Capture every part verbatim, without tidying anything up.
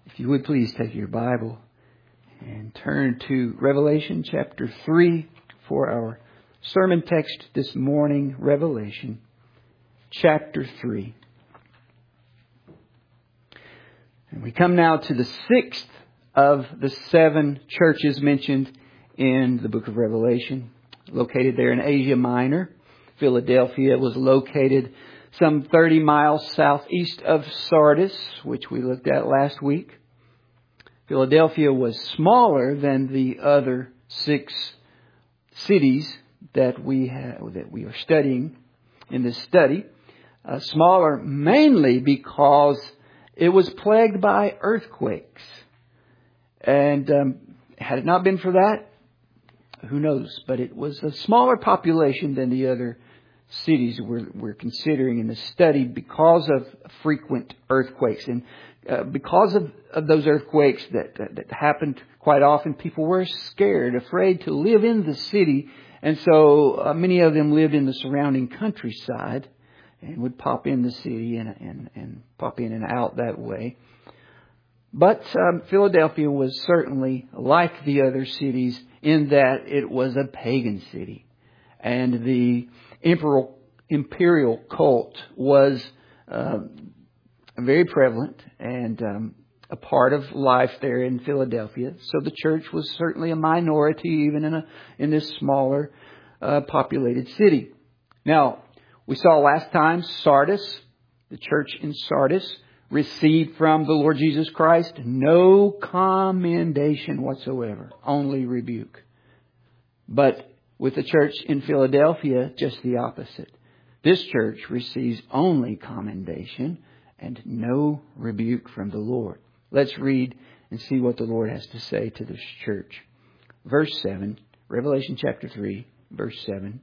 If you would please take your Bible and turn to Revelation chapter three for our sermon text this morning. Revelation chapter three. And we come now to the sixth of the seven churches mentioned in the book of Revelation, located there in Asia Minor. Philadelphia was located some thirty miles southeast of Sardis, which we looked at last week. Philadelphia was smaller than the other six cities that we have, that we are studying in this study. Uh, smaller mainly because it was plagued by earthquakes. And um, had it not been for that, who knows? But it was a smaller population than the other cities we're, we're considering in the study because of frequent earthquakes. And uh, because of, of those earthquakes that, that, that happened quite often, people were scared, afraid to live in the city. And so uh, many of them lived in the surrounding countryside and would pop in the city and, and, and pop in and out that way. But um, Philadelphia was certainly like the other cities in that it was a pagan city. And the imperial, imperial cult was uh, very prevalent and um, a part of life there in Philadelphia. So the church was certainly a minority even in a in this smaller uh, populated city. Now, we saw last time Sardis, the church in Sardis, received from the Lord Jesus Christ no commendation whatsoever, only rebuke. But with the church in Philadelphia, just the opposite. This church receives only commendation and no rebuke from the Lord. Let's read and see what the Lord has to say to this church. Verse seven, Revelation chapter three, verse seven.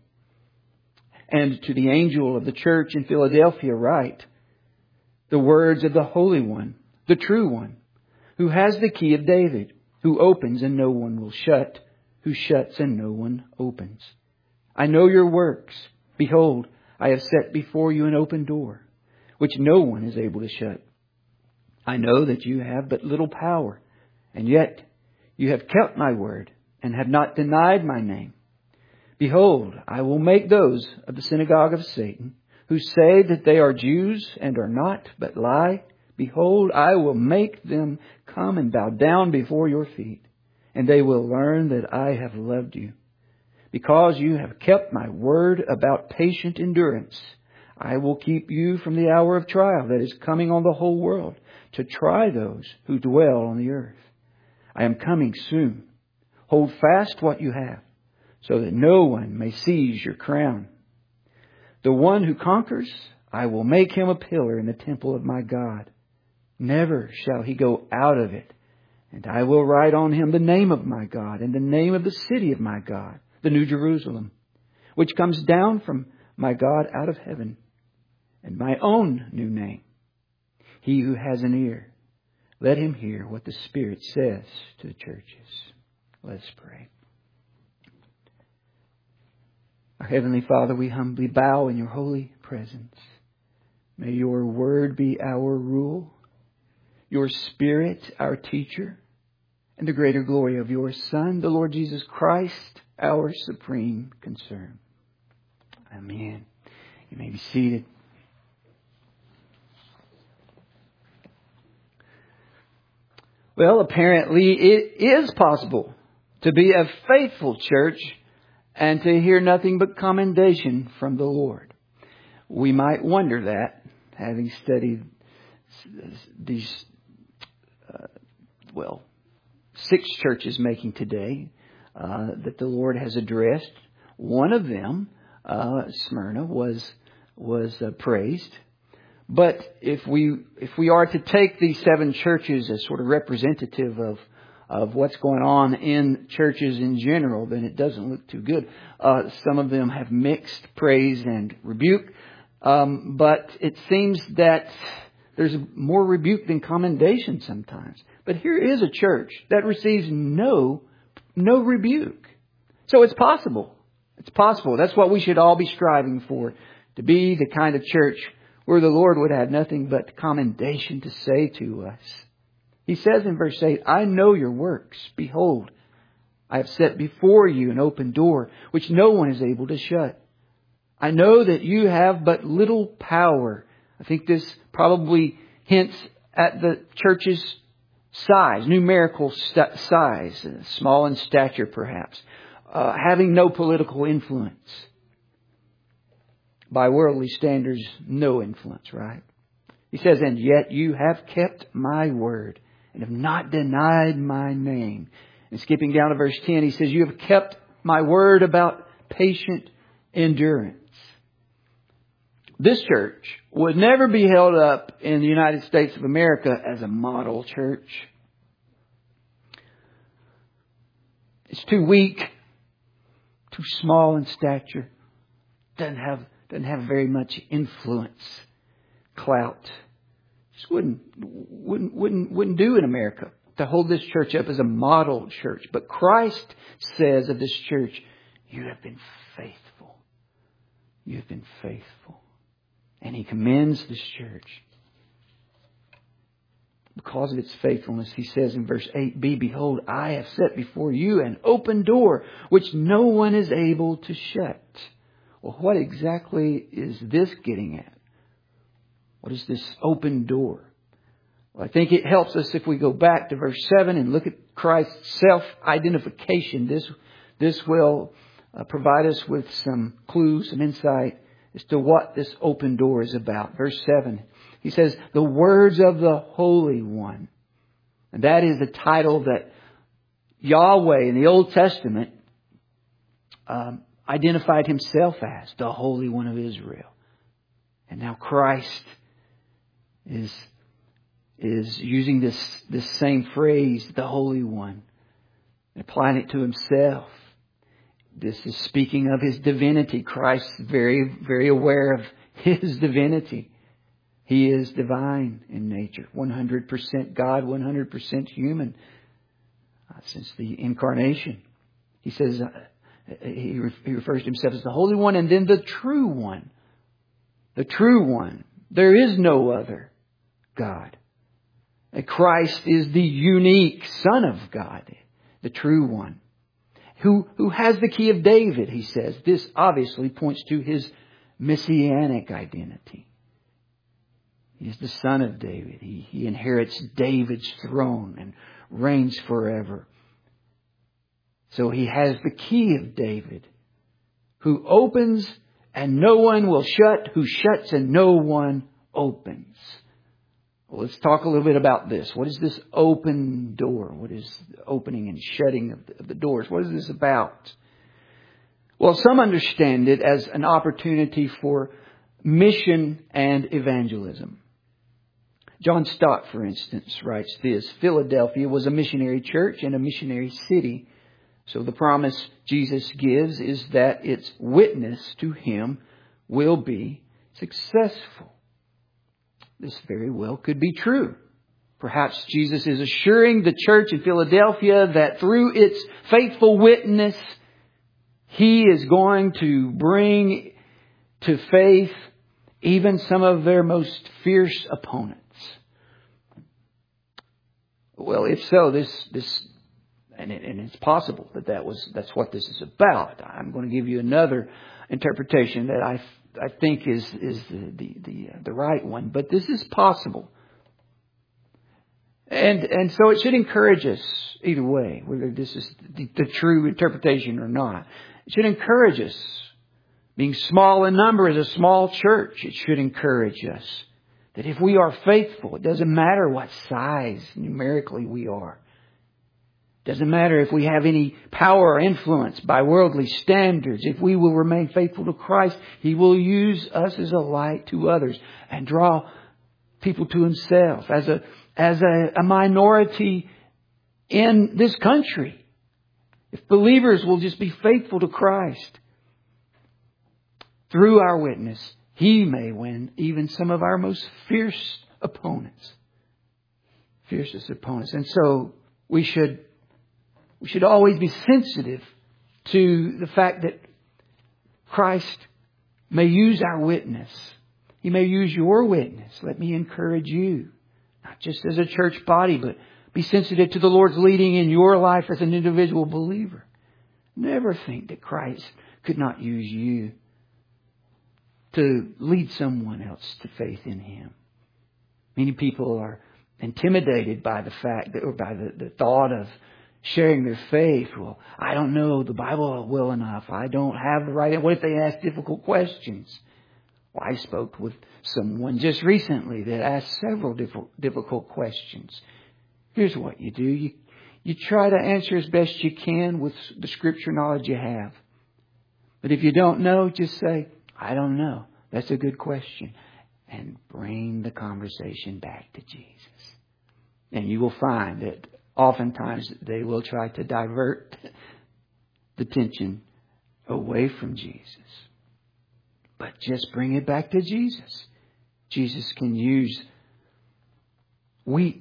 And to the angel of the church in Philadelphia write, the words of the Holy One, the true One, who has the key of David, who opens and no one will shut, who shuts and no one opens. I know your works. Behold, I have set before you an open door, which no one is able to shut. I know that you have but little power, and yet you have kept my word and have not denied my name. Behold, I will make those of the synagogue of Satan, who say that they are Jews and are not, but lie. Behold, I will make them come and bow down before your feet. And they will learn that I have loved you. Because you have kept my word about patient endurance, I will keep you from the hour of trial that is coming on the whole world to try those who dwell on the earth. I am coming soon. Hold fast what you have, so that no one may seize your crown. The one who conquers, I will make him a pillar in the temple of my God. Never shall he go out of it. And I will write on him the name of my God and the name of the city of my God, the New Jerusalem, which comes down from my God out of heaven, and my own new name. He who has an ear, let him hear what the Spirit says to the churches. Let's pray. Our Heavenly Father, we humbly bow in your holy presence. May your word be our rule, your Spirit our teacher, and the greater glory of your Son, the Lord Jesus Christ, our supreme concern. Amen. You may be seated. Well, apparently it is possible to be a faithful church and to hear nothing but commendation from the Lord. We might wonder that, having studied these, uh, well, six churches making today uh, that the Lord has addressed. One of them, uh, Smyrna, was was uh, praised. But if we if we are to take these seven churches as sort of representative of of what's going on in churches in general, then it doesn't look too good. Uh, some of them have mixed praise and rebuke, um, but it seems that there's more rebuke than commendation sometimes. But here is a church that receives no no rebuke. So it's possible. It's possible. That's what we should all be striving for, to be the kind of church where the Lord would have nothing but commendation to say to us. He says in verse eight, I know your works. Behold, I have set before you an open door, which no one is able to shut. I know that you have but little power. I think this probably hints at the church's size, numerical st- size, small in stature perhaps, uh, having no political influence. By worldly standards, no influence, right? He says, and yet you have kept my word and have not denied my name. And skipping down to verse ten, he says, you have kept my word about patient endurance. This church would never be held up in the United States of America as a model church. It's too weak, too small in stature, doesn't have doesn't have very much influence, clout. Just wouldn't wouldn't wouldn't wouldn't do in America to hold this church up as a model church. But Christ says of this church, you have been faithful. You have been faithful. And He commends this church. Because of its faithfulness, He says in verse eight b, behold, I have set before you an open door, which no one is able to shut. Well, what exactly is this getting at? What is this open door? Well, I think it helps us if we go back to verse seven and look at Christ's self-identification. This, this will uh, provide us with some clues, some insight as to what this open door is about. Verse seven, He says, the words of the Holy One. And that is the title that Yahweh in the Old Testament um, identified Himself as, the Holy One of Israel. And now Christ is, is using this, this same phrase, the Holy One, and applying it to Himself. This is speaking of His divinity. Christ's very, very aware of His divinity. He is divine in nature. one hundred percent God, one hundred percent human. Uh, since the incarnation. He says, uh, he, re- he refers to Himself as the Holy One and then the True One. The True One. There is no other God. And Christ is the unique Son of God. The True One. Who, who has the key of David, he says. This obviously points to His messianic identity. He is the son of David. He, he inherits David's throne and reigns forever. So He has the key of David, who opens and no one will shut, who shuts and no one opens. Well, let's talk a little bit about this. What is this open door? What is the opening and shutting of the, of the doors? What is this about? Well, some understand it as an opportunity for mission and evangelism. John Stott, for instance, writes this: Philadelphia was a missionary church and a missionary city. So the promise Jesus gives is that its witness to Him will be successful. This very well could be true. Perhaps Jesus is assuring the church in Philadelphia that through its faithful witness, He is going to bring to faith even some of their most fierce opponents. Well, if so, this, this, and, it, and it's possible that that was, that's what this is about. I'm going to give you another interpretation that I, I think is, is the, the, the, the right one, but this is possible. And, and so it should encourage us either way, whether this is the, the true interpretation or not. It should encourage us. Being small in number as a small church, it should encourage us that if we are faithful, it doesn't matter what size numerically we are. It doesn't matter if we have any power or influence by worldly standards. If we will remain faithful to Christ, He will use us as a light to others and draw people to Himself as a, as a, a minority in this country. If believers will just be faithful to Christ, through our witness, He may win even some of our most fierce opponents. Fiercest opponents. And so we should, we should always be sensitive to the fact that Christ may use our witness. He may use your witness. Let me encourage you, not just as a church body, but Be sensitive to the Lord's leading in your life as an individual believer. Never think that Christ could not use you to lead someone else to faith in Him. Many people are intimidated by the fact that, or by the, the thought of sharing their faith. Well, I don't know the Bible well enough. I don't have the right. What if they ask difficult questions? Well, I spoke with someone just recently that asked several difficult questions. Here's what you do. You, you try to answer as best you can with the Scripture knowledge you have. But if you don't know, just say, I don't know. That's a good question. And bring the conversation back to Jesus. And you will find that oftentimes they will try to divert the tension away from Jesus. But just bring it back to Jesus. Jesus can use weak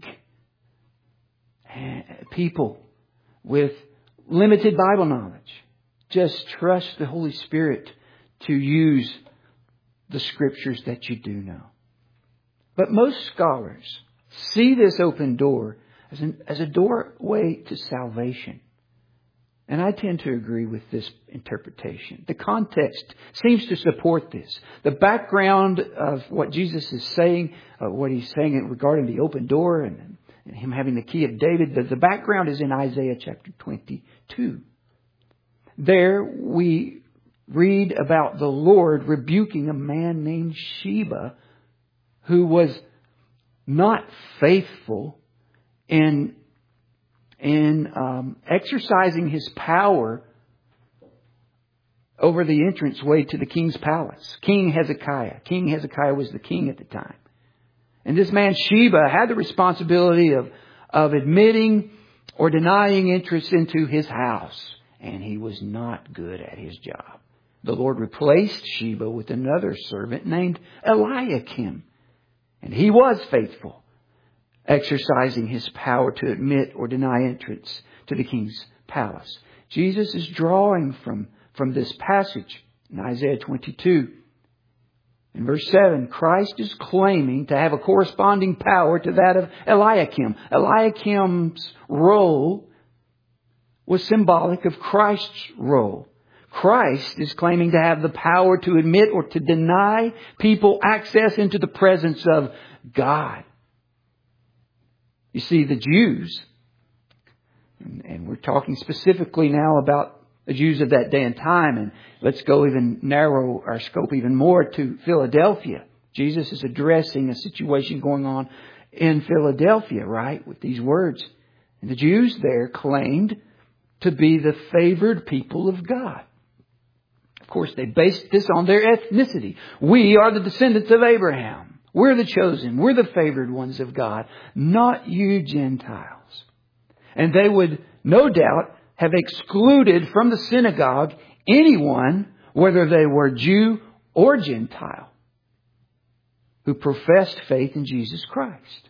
people with limited Bible knowledge. Just trust the Holy Spirit to use the Scriptures that you do know. But most scholars see this open door as, an, as a doorway to salvation. And I tend to agree with this interpretation. The context seems to support this. The background of what Jesus is saying, uh, what He's saying regarding the open door and, and Him having the key of David, the, the background is in Isaiah chapter twenty-two. There we read about the Lord rebuking a man named Sheba who was not faithful in in um, exercising his power over the entranceway to the king's palace. King Hezekiah. King Hezekiah was the king at the time. And this man Sheba had the responsibility of, of admitting or denying entrance into his house. And he was not good at his job. The Lord replaced Sheba with another servant named Eliakim. And he was faithful, exercising his power to admit or deny entrance to the king's palace. Jesus is drawing from, from this passage in Isaiah twenty-two. In verse seven, Christ is claiming to have a corresponding power to that of Eliakim. Eliakim's role was symbolic of Christ's role. Christ is claiming to have the power to admit or to deny people access into the presence of God. You see, the Jews, and we're talking specifically now about the Jews of that day and time, and let's go even narrow our scope even more to Philadelphia. Jesus is addressing a situation going on in Philadelphia, right, with these words. And the Jews there claimed to be the favored people of God. Of course, they based this on their ethnicity. We are the descendants of Abraham. We're the chosen. We're the favored ones of God, not you Gentiles. And they would no doubt have excluded from the synagogue anyone, whether they were Jew or Gentile, who professed faith in Jesus Christ.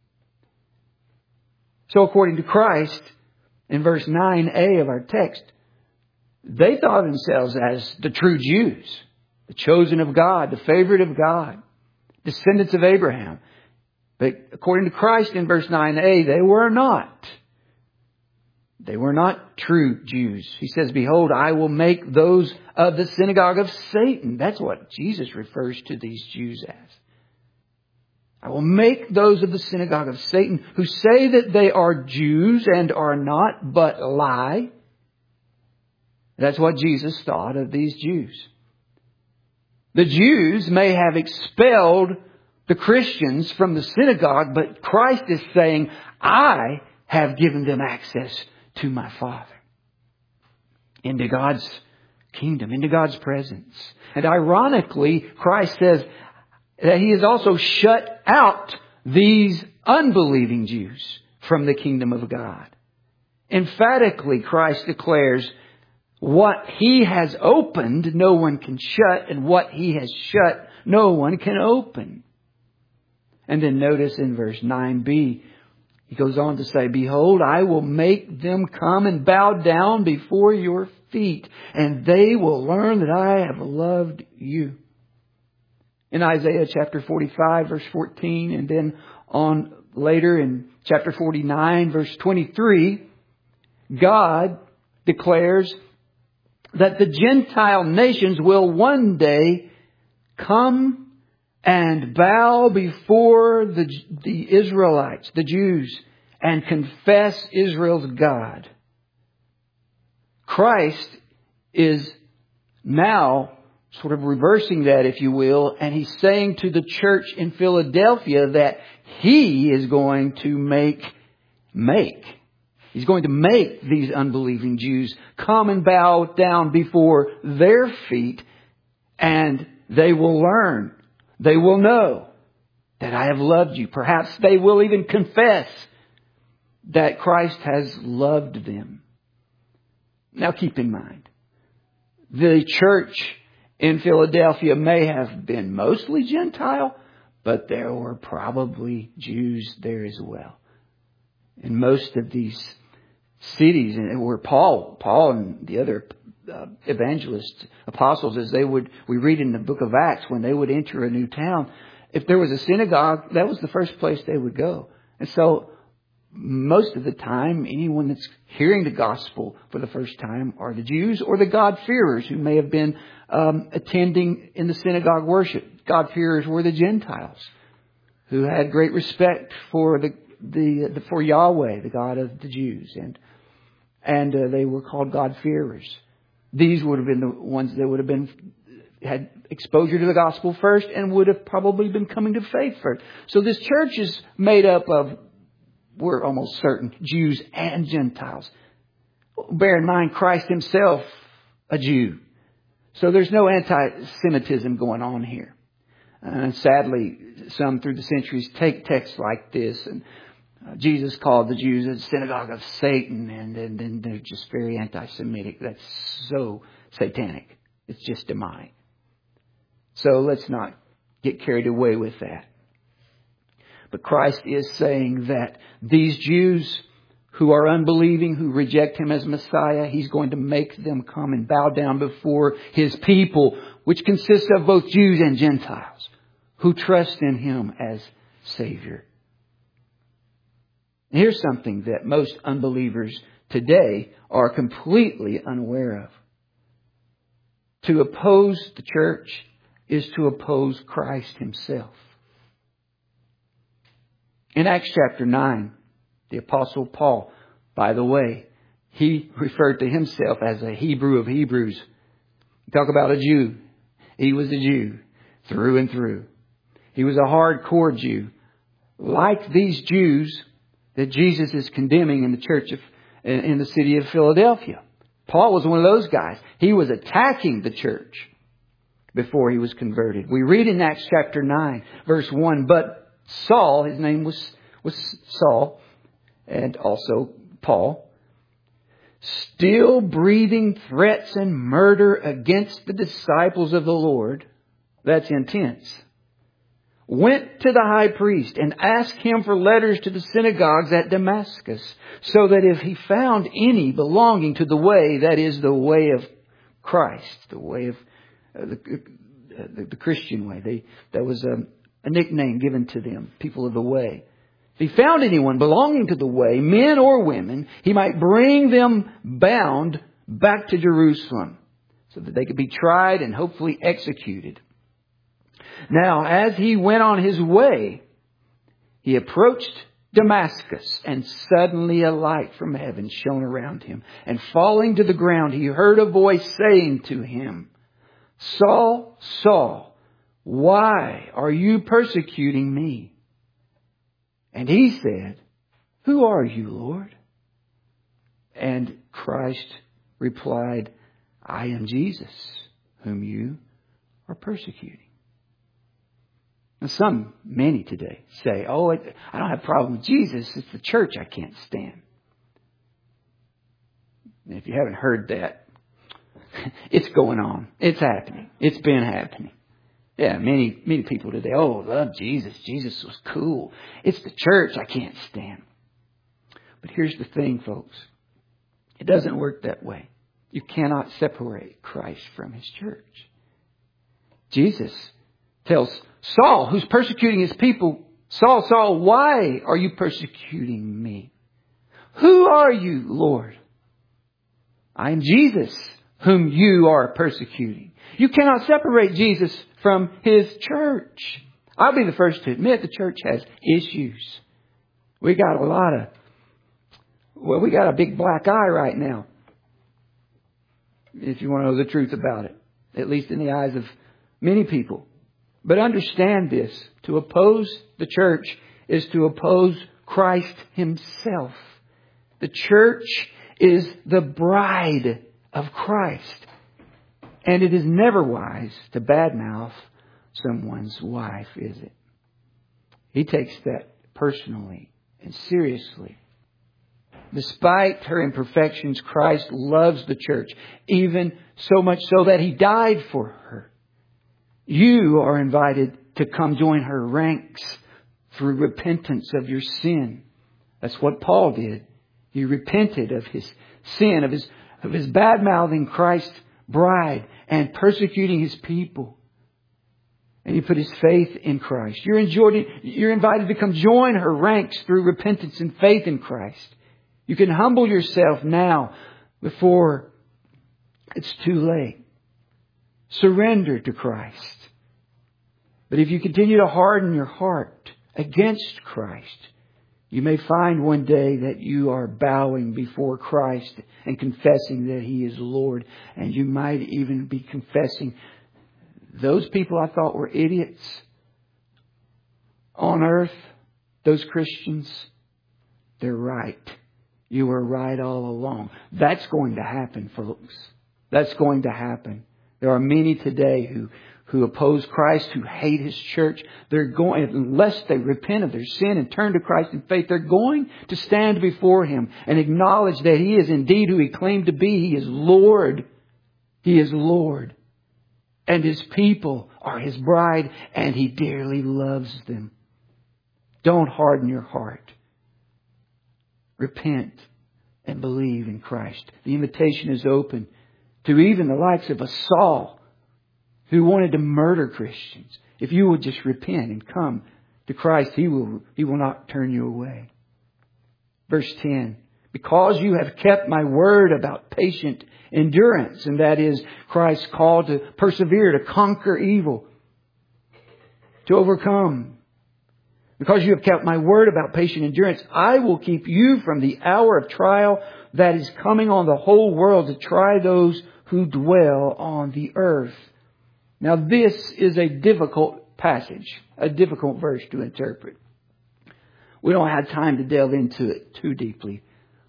So according to Christ, in verse nine a of our text, they thought of themselves as the true Jews, the chosen of God, the favorite of God, descendants of Abraham. But according to Christ in verse nine a, they were not. They were not true Jews. He says, behold, I will make those of the synagogue of Satan. That's what Jesus refers to these Jews as. I will make those of the synagogue of Satan who say that they are Jews and are not, but lie. That's what Jesus thought of these Jews. The Jews may have expelled the Christians from the synagogue, but Christ is saying, I have given them access to my Father, into God's kingdom, into God's presence. And ironically, Christ says that He has also shut out these unbelieving Jews from the kingdom of God. Emphatically, Christ declares, what He has opened, no one can shut, and what He has shut, no one can open. And then notice in verse nine b, He goes on to say, behold, I will make them come and bow down before your feet, and they will learn that I have loved you. In Isaiah chapter forty-five, verse fourteen, and then on later in chapter forty-nine, verse twenty-three, God declares that the Gentile nations will one day come and bow before the, the Israelites, the Jews, and confess Israel's God. Christ is now sort of reversing that, if you will, and He's saying to the church in Philadelphia that He is going to make, make. He's going to make these unbelieving Jews come and bow down before their feet, and they will learn, they will know that I have loved you. Perhaps they will even confess that Christ has loved them. Now keep in mind, the church in Philadelphia may have been mostly Gentile, but there were probably Jews there as well. In most of these cities, and where Paul, Paul and the other uh, evangelists, apostles, as they would, we read in the book of Acts, when they would enter a new town, if there was a synagogue, that was the first place they would go. And so, most of the time, anyone that's hearing the gospel for the first time are the Jews or the God-fearers who may have been um, attending in the synagogue worship. God-fearers were the Gentiles who had great respect for the the, the for Yahweh, the God of the Jews, and and uh, they were called God-fearers. These would have been the ones that would have been had exposure to the gospel first and would have probably been coming to faith first. So this church is made up of, we're almost certain, Jews and Gentiles. Bear in mind, Christ Himself, a Jew. So there's no anti-Semitism going on here. And sadly, some through the centuries take texts like this, and uh, Jesus called the Jews a synagogue of Satan, and then and, and they're just very anti-Semitic. That's so satanic. It's just demonic. So let's not get carried away with that. But Christ is saying that these Jews who are unbelieving, who reject Him as Messiah, He's going to make them come and bow down before His people, which consists of both Jews and Gentiles, who trust in Him as Savior. And here's something that most unbelievers today are completely unaware of. To oppose the church is to oppose Christ Himself. In Acts chapter nine, the Apostle Paul, by the way, he referred to himself as a Hebrew of Hebrews. Talk about a Jew. He was a Jew through and through. He was a hardcore Jew. Like these Jews that Jesus is condemning in the church of, in the city of Philadelphia. Paul was one of those guys. He was attacking the church before he was converted. We read in Acts chapter nine, verse one, but Saul, his name was, was Saul, and also Paul, still breathing threats and murder against the disciples of the Lord, that's intense, went to the high priest and asked him for letters to the synagogues at Damascus, so that if he found any belonging to the way, that is the way of Christ, the way of uh, the, uh, the, the Christian way, they, that was a, a nickname given to them, people of the way. If he found anyone belonging to the way, men or women, he might bring them bound back to Jerusalem so that they could be tried and hopefully executed. Now, as he went on his way, he approached Damascus, and suddenly a light from heaven shone around him. And falling to the ground, he heard a voice saying to him, Saul, Saul, why are you persecuting me? And he said, who are you, Lord? And Christ replied, I am Jesus, whom you are persecuting. Now, some, many today say, oh, I don't have a problem with Jesus. It's the church I can't stand. And if you haven't heard that, it's going on. It's happening. It's been happening. Yeah, many, many people today, oh, love Jesus. Jesus was cool. It's the church I can't stand. But here's the thing, folks. It doesn't work that way. You cannot separate Christ from His church. Jesus tells Saul, who's persecuting his people, Saul, Saul, why are you persecuting me? Who are you, Lord? I am Jesus, whom you are persecuting. You cannot separate Jesus from His church. I'll be the first to admit the church has issues. We got a lot of, well, we got a big black eye right now. If you want to know the truth about it. At least in the eyes of many people. But understand this. To oppose the church is to oppose Christ Himself. The church is the bride of Christ. And it is never wise to badmouth someone's wife, is it? He takes that personally and seriously. Despite her imperfections, Christ loves the church, even so much so that He died for her. You are invited to come join her ranks through repentance of your sin. That's what Paul did. He repented of his sin, of his, of his bad-mouthing Christ's bride and persecuting His people. And he put his faith in Christ. You're enjoyed, you're invited to come join her ranks through repentance and faith in Christ. You can humble yourself now before it's too late. Surrender to Christ. But if you continue to harden your heart against Christ, you may find one day that you are bowing before Christ and confessing that He is Lord. And you might even be confessing, those people I thought were idiots on earth, those Christians, they're right. You were right all along. That's going to happen, folks. That's going to happen. There are many today who, who oppose Christ, who hate His church. They're going, unless they repent of their sin and turn to Christ in faith, they're going to stand before Him and acknowledge that He is indeed who He claimed to be. He is Lord. He is Lord. And His people are His bride, and He dearly loves them. Don't harden your heart. Repent and believe in Christ. The invitation is open to even the likes of a Saul who wanted to murder Christians. If you would just repent and come to Christ, He will, He will not turn you away. Verse ten. Because you have kept my word about patient endurance, and that is Christ's call to persevere, to conquer evil, to overcome. Because you have kept my word about patient endurance, I will keep you from the hour of trial that is coming on the whole world to try those who dwell on the earth. Now this is a difficult passage, a difficult verse to interpret. We don't have time to delve into it too deeply.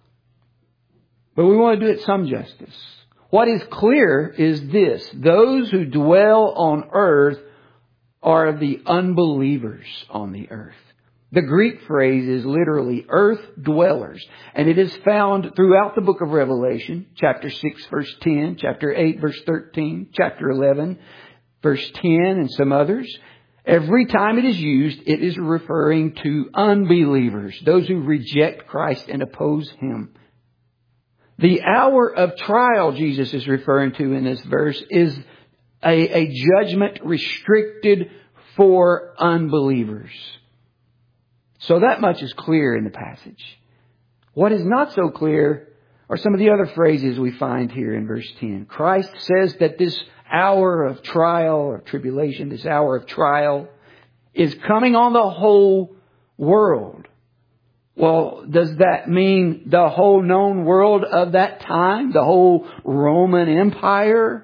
But we want to do it some justice. What is clear is this. Those who dwell on earth are the unbelievers on the earth. The Greek phrase is literally earth dwellers. And it is found throughout the book of Revelation, chapter six, verse ten, chapter eight, verse thirteen, chapter eleven, verse ten, and some others. Every time it is used, it is referring to unbelievers, those who reject Christ and oppose Him. The hour of trial Jesus is referring to in this verse is a, a judgment restricted for unbelievers. So that much is clear in the passage. What is not so clear are some of the other phrases we find here in verse ten. Christ says that this hour of trial or tribulation, this hour of trial, is coming on the whole world. Well, does that mean the whole known world of that time? The whole Roman Empire?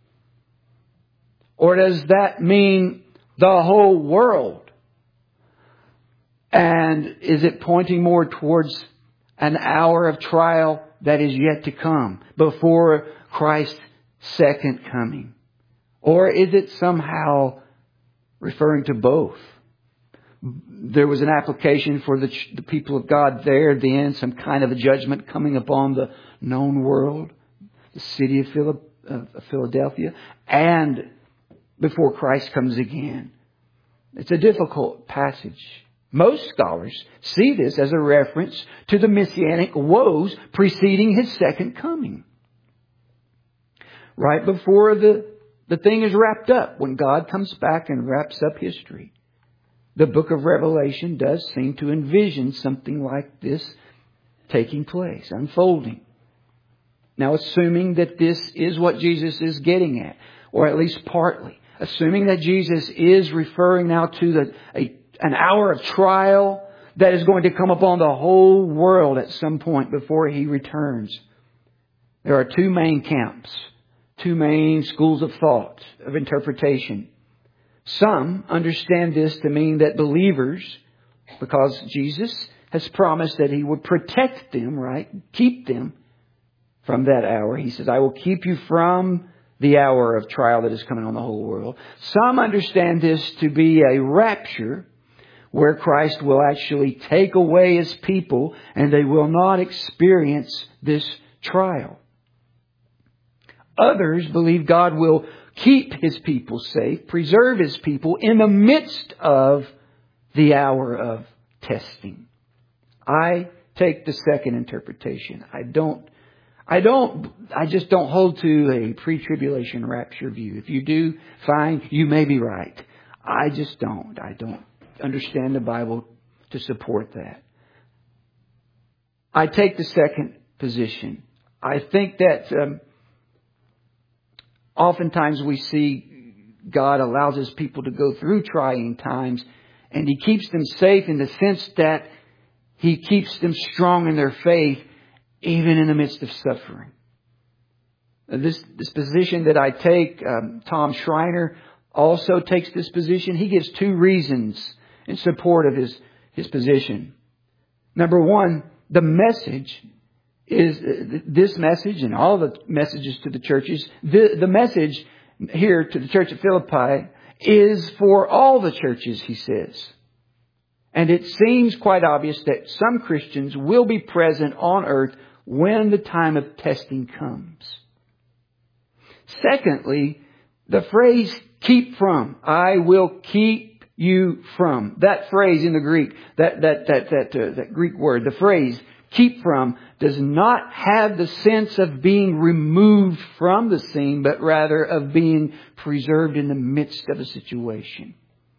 Or does that mean the whole world? And is it pointing more towards an hour of trial that is yet to come before Christ's second coming? Or is it somehow referring to both? There was an application for the, the people of God there then, some kind of a judgment coming upon the known world, the city of Philadelphia, and before Christ comes again. It's a difficult passage. Most scholars see this as a reference to the messianic woes preceding His second coming. Right before the, the thing is wrapped up, when God comes back and wraps up history. the book of Revelation does seem to envision something like this taking place, unfolding. Now, assuming that this is what Jesus is getting at, or at least partly, assuming that Jesus is referring now to the, a, an hour of trial that is going to come upon the whole world at some point before He returns. There are two main camps, two main schools of thought, of interpretation. Some understand this to mean that believers, because Jesus has promised that He would protect them, right? Keep them from that hour. He says, I will keep you from the hour of trial that is coming on the whole world. Some understand this to be a rapture where Christ will actually take away His people and they will not experience this trial. Others believe God will keep His people safe, preserve His people in the midst of the hour of testing. I take the second interpretation. I don't, I don't, I just don't hold to a pre-tribulation rapture view. If you do, fine, you may be right. I just don't. I don't understand the Bible to support that. I take the second position. I think that um, oftentimes we see God allows His people to go through trying times, and He keeps them safe in the sense that He keeps them strong in their faith even in the midst of suffering. This, this position that I take, um, Tom Schreiner also takes this position. He gives two reasons in support of his, his position. Number one, the message is this message and all the messages to the churches. The, the message here to the church at Philippi is for all the churches, he says. And it seems quite obvious that some Christians will be present on earth when the time of testing comes. Secondly, the phrase keep from, I will keep you from. That phrase in the Greek, that, that, that, that, uh, that Greek word, the phrase keep from does not have the sense of being removed from the scene, but rather of being preserved in the midst of a situation.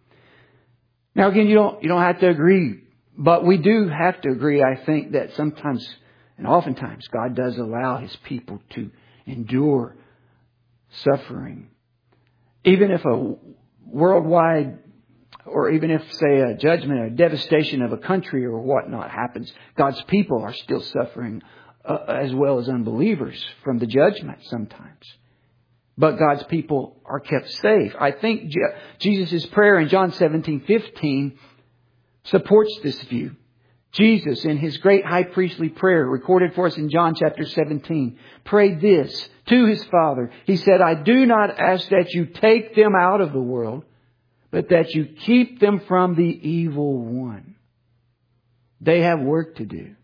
Now again, you don't, you don't have to agree, but we do have to agree, I think, that sometimes and oftentimes God does allow His people to endure suffering. Even if a worldwide, or even if, say, a judgment or devastation of a country or whatnot happens, God's people are still suffering uh, as well as unbelievers from the judgment sometimes. But God's people are kept safe. I think Je- Jesus' prayer in John seventeen fifteen supports this view. Jesus, in His great high priestly prayer recorded for us in John chapter seventeen, prayed this to His Father. He said, I do not ask that you take them out of the world, but that you keep them from the evil one. They have work to do.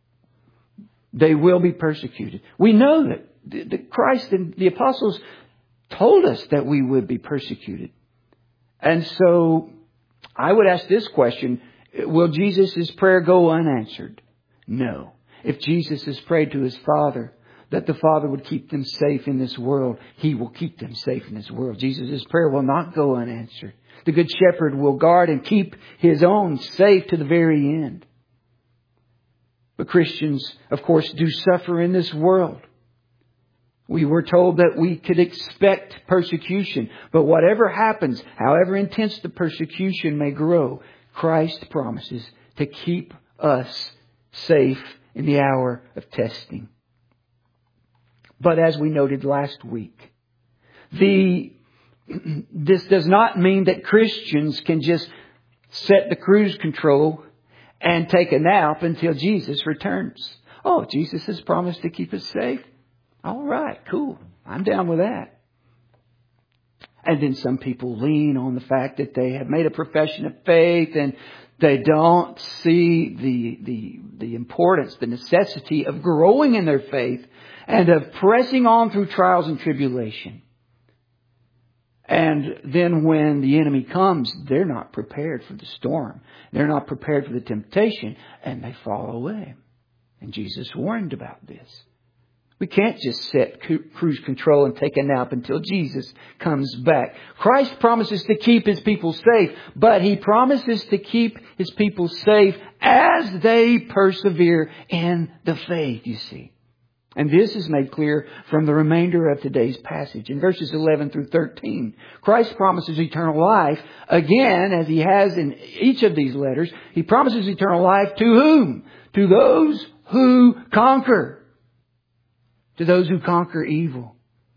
They will be persecuted. We know that the Christ and the apostles told us that we would be persecuted. And so I would ask this question, will Jesus' prayer go unanswered? No. If Jesus has prayed to His Father that the Father would keep them safe in this world, He will keep them safe in this world. Jesus' prayer will not go unanswered. The Good Shepherd will guard and keep His own safe to the very end. But Christians, of course, do suffer in this world. We were told that we could expect persecution. But whatever happens, however intense the persecution may grow, Christ promises to keep us safe in the hour of testing. But as we noted last week, the this does not mean that Christians can just set the cruise control and take a nap until Jesus returns. Oh, Jesus has promised to keep us safe. All right, cool. I'm down with that. And then some people lean on the fact that they have made a profession of faith and they don't see the, the, the importance, the necessity of growing in their faith and of pressing on through trials and tribulation. And then when the enemy comes, they're not prepared for the storm. They're not prepared for the temptation and they fall away. And Jesus warned about this. We can't just set cruise control and take a nap until Jesus comes back. Christ promises to keep His people safe, but He promises to keep His people safe as they persevere in the faith, you see. And this is made clear from the remainder of today's passage. In verses eleven through thirteen, Christ promises eternal life, again, as He has in each of these letters. He promises eternal life to whom? To those who conquer. To those who conquer evil.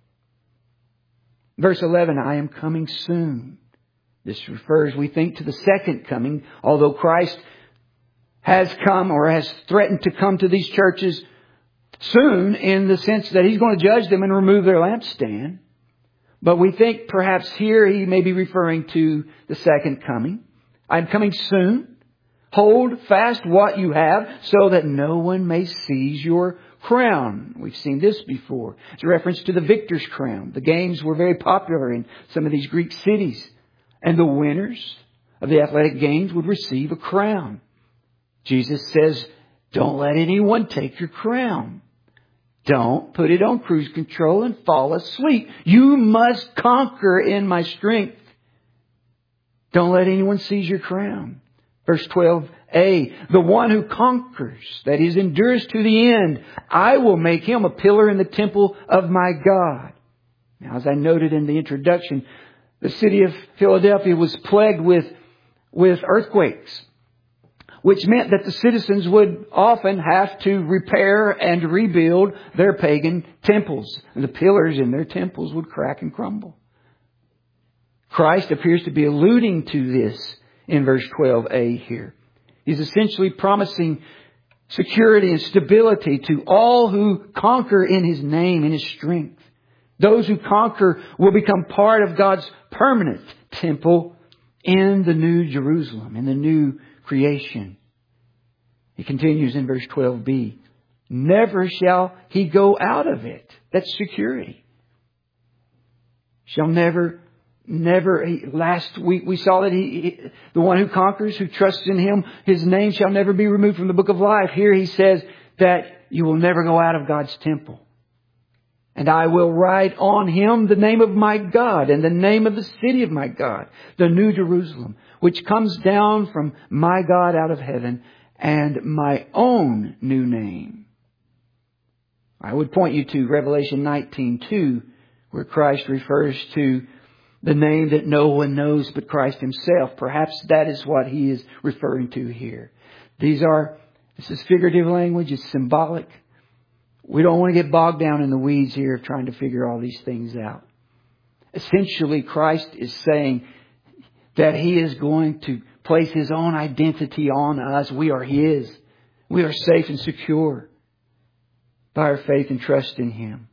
Verse eleven, I am coming soon. This refers, we think, to the second coming, although Christ has come or has threatened to come to these churches soon in the sense that He's going to judge them and remove their lampstand. But we think perhaps here He may be referring to the second coming. I'm coming soon. Hold fast what you have so that no one may seize your crown. We've seen this before. It's a reference to the victor's crown. The games were very popular in some of these Greek cities. And the winners of the athletic games would receive a crown. Jesus says, don't let anyone take your crown. Don't put it on cruise control and fall asleep. You must conquer in my strength. Don't let anyone seize your crown. Verse twelve a, the one who conquers, that is, endures to the end, I will make him a pillar in the temple of my God. Now, as I noted in the introduction, the city of Philadelphia was plagued with, with earthquakes, which meant that the citizens would often have to repair and rebuild their pagan temples. The pillars in their temples would crack and crumble. Christ appears to be alluding to this in verse twelve a here. He's essentially promising security and stability to all who conquer in His name, in His strength. Those who conquer will become part of God's permanent temple in the new Jerusalem, in the new creation. He continues in verse twelve b. Never shall he go out of it. That's security. Shall never Never, last week we saw that he, he, the one who conquers, who trusts in Him, his name shall never be removed from the book of life. Here He says that you will never go out of God's temple. And I will write on him the name of my God and the name of the city of my God, the New Jerusalem, which comes down from my God out of heaven, and my own new name. I would point you to Revelation nineteen two, where Christ refers to the name that no one knows but Christ Himself. Perhaps that is what He is referring to here. These are, this is figurative language. It's symbolic. We don't want to get bogged down in the weeds here of trying to figure all these things out. Essentially, Christ is saying that He is going to place His own identity on us. We are His. We are safe and secure by our faith and trust in Him.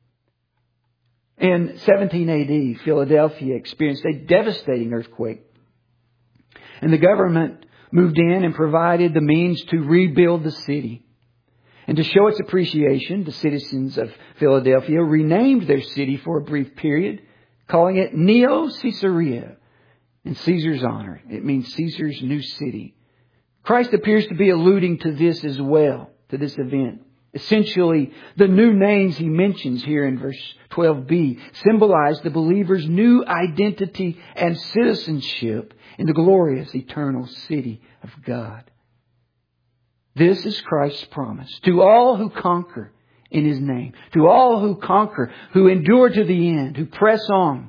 In seventeen A D, Philadelphia experienced a devastating earthquake. And the government moved in and provided the means to rebuild the city. And to show its appreciation, the citizens of Philadelphia renamed their city for a brief period, calling it Neo Caesarea, in Caesar's honor. It means Caesar's new city. Christ appears to be alluding to this as well, to this event. Essentially, the new names He mentions here in verse twelve b symbolize the believer's new identity and citizenship in the glorious eternal city of God. This is Christ's promise to all who conquer in His name, to all who conquer, who endure to the end, who press on.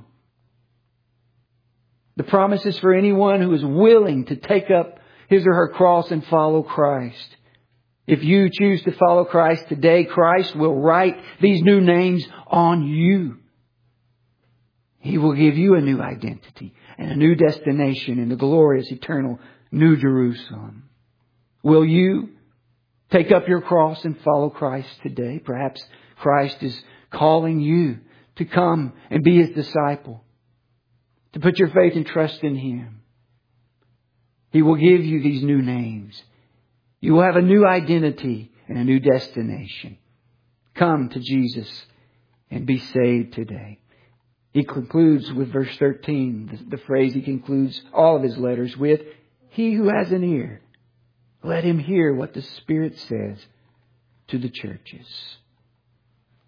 The promise is for anyone who is willing to take up his or her cross and follow Christ. If you choose to follow Christ today, Christ will write these new names on you. He will give you a new identity and a new destination in the glorious, eternal New Jerusalem. Will you take up your cross and follow Christ today? Perhaps Christ is calling you to come and be His disciple, to put your faith and trust in Him. He will give you these new names. You will have a new identity and a new destination. Come to Jesus and be saved today. He concludes with verse thirteen, the, the phrase he concludes all of his letters with, He who has an ear, let him hear what the Spirit says to the churches.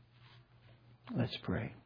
Let's pray.